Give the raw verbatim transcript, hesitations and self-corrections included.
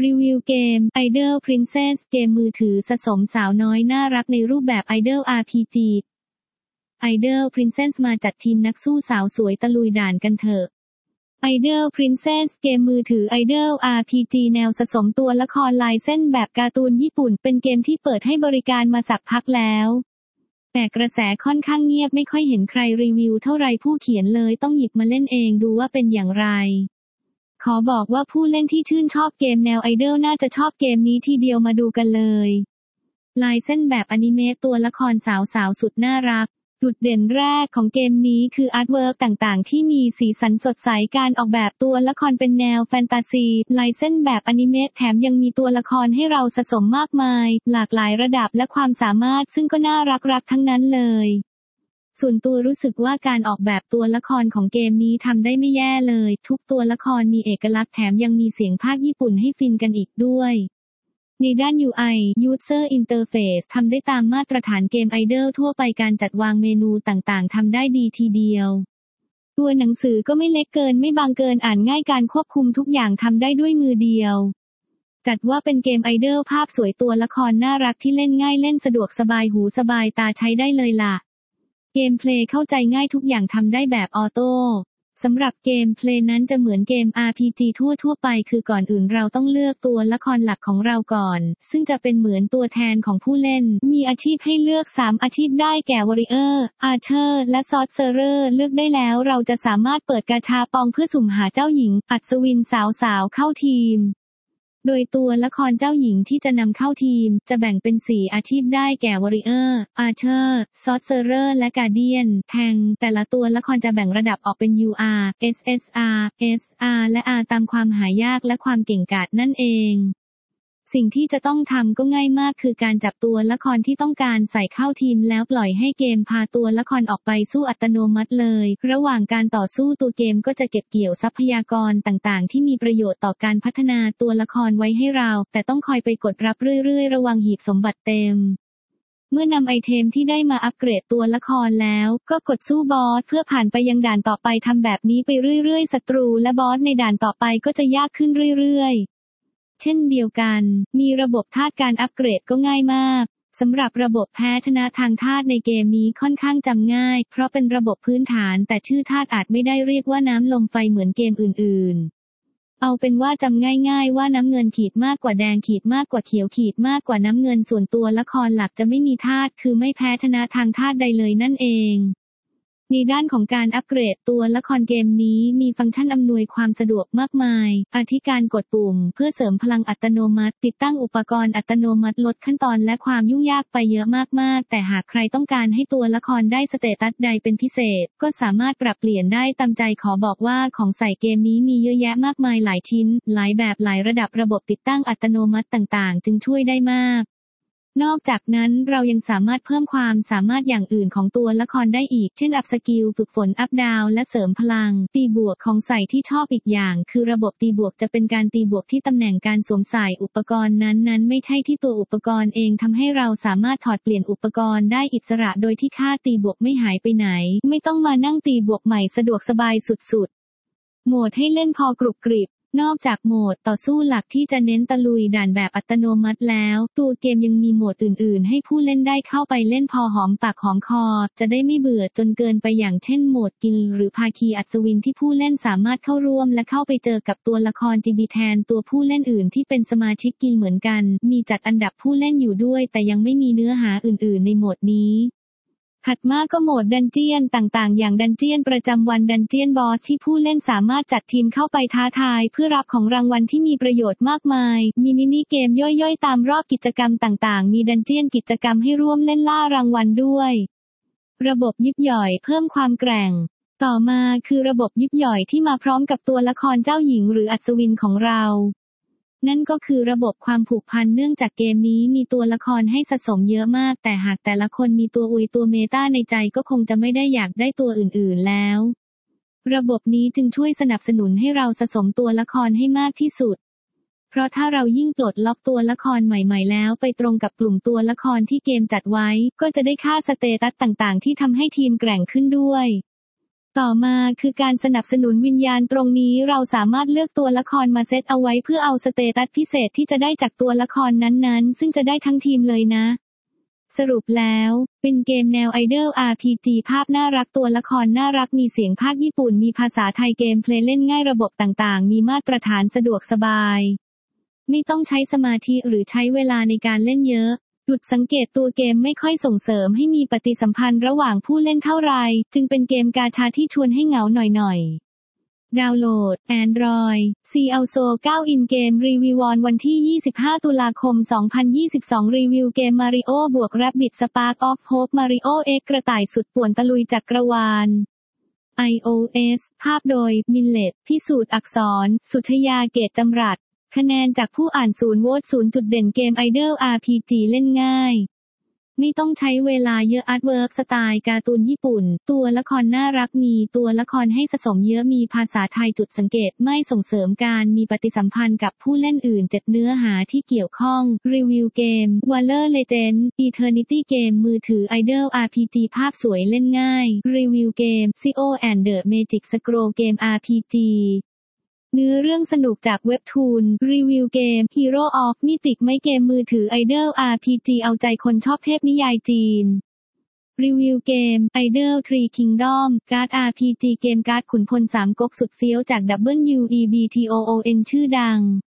รีวิวเกม Idol Princess เกมมือถือสะสมสาวน้อยน่ารักในรูปแบบ Idol อาร์ พี จี Idol Princess มาจัดทีมนักสู้สาวสวยตะลุยด่านกันเถอะ Idol Princess เกมมือถือ Idol อาร์ พี จี แนวสะสมตัวละครลายเส้นแบบการ์ตูนญี่ปุ่นเป็นเกมที่เปิดให้บริการมาสักพักแล้วแต่กระแสค่อนข้างเงียบไม่ค่อยเห็นใครรีวิวเท่าไรผู้เขียนเลยต้องหยิบมาเล่นเองดูว่าเป็นอย่างไรขอบอกว่าผู้เล่นที่ชื่นชอบเกมแนวไอดอลน่าจะชอบเกมนี้ทีเดียวมาดูกันเลยลายเส้นแบบอนิเมะตัวละครสาวๆสุดน่ารักจุดเด่นแรกของเกมนี้คืออาร์ตเวิร์กต่างๆที่มีสีสันสดใสการออกแบบตัวละครเป็นแนวแฟนตาซีลายเส้นแบบอนิเมะแถมยังมีตัวละครให้เราสะสมมากมายหลากหลายระดับและความสามารถซึ่งก็น่ารักๆทั้งนั้นเลยส่วนตัวรู้สึกว่าการออกแบบตัวละครของเกมนี้ทำได้ไม่แย่เลยทุกตัวละครมีเอกลักษณ์แถมยังมีเสียงพากย์ญี่ปุ่นให้ฟินกันอีกด้วยในด้าน ยู ไอ User Interface ทำได้ตามมาตรฐานเกมไอดอลทั่วไปการจัดวางเมนูต่างๆทำได้ดีทีเดียวตัวหนังสือก็ไม่เล็กเกินไม่บางเกินอ่านง่ายการควบคุมทุกอย่างทำได้ด้วยมือเดียวจัดว่าเป็นเกมไอดอลภาพสวยตัวละครน่ารักที่เล่นง่ายเล่นสะดวกสบายหูสบายตาใช้ได้เลยล่ะเกมเพลย์เข้าใจง่ายทุกอย่างทำได้แบบออโต้สำหรับเกมเพลย์นั้นจะเหมือนเกม อาร์ พี จี ทั่วๆไปคือก่อนอื่นเราต้องเลือกตัวละครหลักของเราก่อนซึ่งจะเป็นเหมือนตัวแทนของผู้เล่นมีอาชีพให้เลือกสามอาชีพได้แก่ Warrior Archer และ Sorcerer เลือกได้แล้วเราจะสามารถเปิดกาชาปองเพื่อสุ่มหาเจ้าหญิงอัศวินสาวๆเข้าทีมโดยตัวละครเจ้าหญิงที่จะนำเข้าทีมจะแบ่งเป็นสี่อาชีพได้แก่ Warrior Archer Sorcerer และ Guardian แทงแต่ละตัวละครจะแบ่งระดับออกเป็น ยู อาร์ เอส เอส อาร์ เอส อาร์ และ R ตามความหายากและความเก่งกาจนั่นเองสิ่งที่จะต้องทำก็ง่ายมากคือการจับตัวละครที่ต้องการใส่เข้าทีมแล้วปล่อยให้เกมพาตัวละครออกไปสู้อัตโนมัติเลยระหว่างการต่อสู้ตัวเกมก็จะเก็บเกี่ยวทรัพยากรต่างๆที่มีประโยชน์ต่อการพัฒนาตัวละครไว้ให้เราแต่ต้องคอยไปกดรับเรื่อยๆระวังหีบสมบัติเต็มเมื่อนำไอเทมที่ได้มาอัปเกรดตัวละครแล้วก็กดสู้บอสเพื่อผ่านไปยังด่านต่อไปทำแบบนี้ไปเรื่อยๆศัตรูและบอสในด่านต่อไปก็จะยากขึ้นเรื่อยๆเช่นเดียวกันมีระบบธาตุการอัปเกรดก็ง่ายมากสำหรับระบบแพ้ชนะทางธาตุในเกมนี้ค่อนข้างจำง่ายเพราะเป็นระบบพื้นฐานแต่ชื่อธาตุอาจไม่ได้เรียกว่าน้ำลมไฟเหมือนเกมอื่นๆเอาเป็นว่าจำง่ายๆว่าน้ำเงินขีดมากกว่าแดงขีดมากกว่าเขียวขีดมากกว่าน้ำเงินส่วนตัวละครหลักจะไม่มีธาตุคือไม่แพ้ชนะทางธาตุใดเลยนั่นเองในด้านของการอัปเกรดตัวละครเกมนี้มีฟังก์ชันอำนวยความสะดวกมากมายอาทิการกดปุ่มเพื่อเสริมพลังอัตโนมัติติดตั้งอุปกรณ์อัตโนมัติลดขั้นตอนและความยุ่งยากไปเยอะมากๆแต่หากใครต้องการให้ตัวละครได้สเตตัสใดเป็นพิเศษก็สามารถปรับเปลี่ยนได้ตามใจขอบอกว่าของใส่เกมนี้มีเยอะแยะมากมายหลายชิ้นหลายแบบหลายระดับระบบติดตั้งอัตโนมัติต่างๆจึงช่วยได้มากนอกจากนั้นเรายังสามารถเพิ่มความสามารถอย่างอื่นของตัวละครได้อีกเช่นอัพสกิลฝึกฝนอัพดาวและเสริมพลังตีบวกของใส่ที่ชอบอีกอย่างคือระบบตีบวกจะเป็นการตีบวกที่ตำแหน่งการสวมใส่อุปกรณ์นั้นๆไม่ใช่ที่ตัวอุปกรณ์เองทำให้เราสามารถถอดเปลี่ยนอุปกรณ์ได้อิสระโดยที่ค่าตีบวกไม่หายไปไหนไม่ต้องมานั่งตีบวกใหม่สะดวกสบายสุดๆโหมดให้เล่นพอกรุบกริบนอกจากโหมดต่อสู้หลักที่จะเน้นตะลุยด่านแบบอัตโนมัติแล้วตัวเกมยังมีโหมดอื่นๆให้ผู้เล่นได้เข้าไปเล่นพอหอมปากหอมคอจะได้ไม่เบื่อจนเกินไปอย่างเช่นโหมดกิลหรือภาคีอัศวินที่ผู้เล่นสามารถเข้าร่วมและเข้าไปเจอกับตัวละครจีบีแทนตัวผู้เล่นอื่นที่เป็นสมาชิกกิลเหมือนกันมีจัดอันดับผู้เล่นอยู่ด้วยแต่ยังไม่มีเนื้อหาอื่นๆในโหมดนี้ถัดมาก็โหมดดันเจียนต่างๆอย่างดันเจียนประจำวันดันเจียนบอสที่ผู้เล่นสามารถจัดทีมเข้าไปท้าทายเพื่อรับของรางวัลที่มีประโยชน์มากมายมีมินิเกมย่อยๆตามรอบกิจกรรมต่างๆมีดันเจียนกิจกรรมให้ร่วมเล่นล่ารางวัลด้วยระบบยิบย่อยเพิ่มความแกร่งต่อมาคือระบบยิบย่อยที่มาพร้อมกับตัวละครเจ้าหญิงหรืออัศวินของเรานั่นก็คือระบบความผูกพันเนื่องจากเกมนี้มีตัวละครให้สะสมเยอะมากแต่หากแต่ละคนมีตัวอุยตัวเมตาในใจก็คงจะไม่ได้อยากได้ตัวอื่นๆแล้วระบบนี้จึงช่วยสนับสนุนให้เราสะสมตัวละครให้มากที่สุดเพราะถ้าเรายิ่งปลดล็อกตัวละครใหม่ๆแล้วไปตรงกับกลุ่มตัวละครที่เกมจัดไว้ก็จะได้ค่าสเตตัสต่างๆที่ทำให้ทีมแกร่งขึ้นด้วยต่อมาคือการสนับสนุนวิญญาณตรงนี้เราสามารถเลือกตัวละครมาเซตเอาไว้เพื่อเอาสเตตัสพิเศษที่จะได้จากตัวละครนั้นๆซึ่งจะได้ทั้งทีมเลยนะสรุปแล้วเป็นเกมแนว Idol อาร์ พี จี ภาพน่ารักตัวละครน่ารักมีเสียงภาคญี่ปุ่นมีภาษาไทยเกมเพลย์เล่นง่ายระบบต่างๆมีมาตรฐานสะดวกสบายไม่ต้องใช้สมาธิหรือใช้เวลาในการเล่นเยอะจุดสังเกตตัวเกมไม่ค่อยส่งเสริมให้มีปฏิสัมพันธ์ระหว่างผู้เล่นเท่าไหร่จึงเป็นเกมกาชาที่ชวนให้เหงาหน่อยๆดาวน์โหลด Android ซี แอล โซ เก้า อินเกมรีวิววันที่ยี่สิบห้าตุลาคมสองพันยี่สิบสองรีวิวเกม Mario บวก Rabbids Spark of Hope Mario X กระต่ายสุดป่วนตะลุยจักรวาล iOS ภาพโดย Millet พิสูจน์อักษร สุชยาเกตจำรัดคะแนนจากผู้อ่านศูนย์โหวตศูนย์จุดเด่นเกม Idol อาร์ พี จี เล่นง่ายไม่ต้องใช้เวลาเยอะอาร์ตเวิร์กสไตล์การ์ตูนญี่ปุ่นตัวละครน่ารักมีตัวละครให้สะสมเยอะมีภาษาไทยจุดสังเกตไม่ส่งเสริมการมีปฏิสัมพันธ์กับผู้เล่นอื่นเจ็ดเนื้อหาที่เกี่ยวข้องรีวิวเกม Valor Legend Eternity เกมมือถือ Idol อาร์ พี จี ภาพสวยเล่นง่ายรีวิวเกม ซี โอ and the Magic Scroll เกม อาร์ พี จีเนื้อเรื่องสนุกจากเว็บทูนรีวิวเกม Hero of Mythic ไม่เกมมือถือ Idol อาร์ พี จี เอาใจคนชอบเทพนิยายจีนรีวิวเกม Idol Three Kingdom การ์ด อาร์ พี จี เกมการ์ดขุนพลสามก๊กสุดเฟี้ยวจาก ดับเบิลยู อี บี ที โอ โอ เอ็น ชื่อดัง